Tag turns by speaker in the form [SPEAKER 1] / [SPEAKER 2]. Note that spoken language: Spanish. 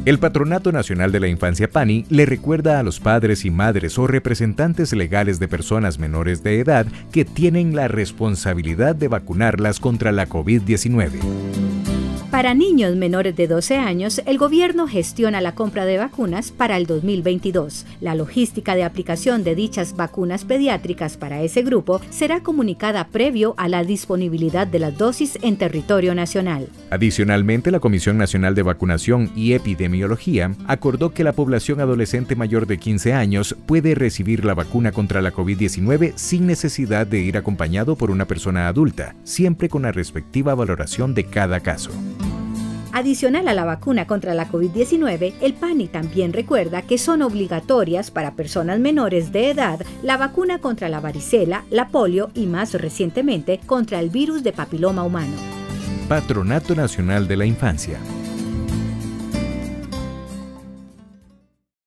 [SPEAKER 1] El Patronato Nacional de la Infancia PANI le recuerda a los padres y madres o representantes legales de personas menores de edad que tienen la responsabilidad de vacunarlas contra la COVID-19.
[SPEAKER 2] Para niños menores de 12 años, el gobierno gestiona la compra de vacunas para el 2022. La logística de aplicación de dichas vacunas pediátricas para ese grupo será comunicada previo a la disponibilidad de las dosis en territorio nacional.
[SPEAKER 1] Adicionalmente, la Comisión Nacional de Vacunación y Epidemiología acordó que la población adolescente mayor de 15 años puede recibir la vacuna contra la COVID-19 sin necesidad de ir acompañado por una persona adulta, siempre con la respectiva valoración de cada caso.
[SPEAKER 2] Adicional a la vacuna contra la COVID-19, el PANI también recuerda que son obligatorias para personas menores de edad la vacuna contra la varicela, la polio y más recientemente contra el virus de papiloma humano.
[SPEAKER 1] Patronato Nacional de la Infancia.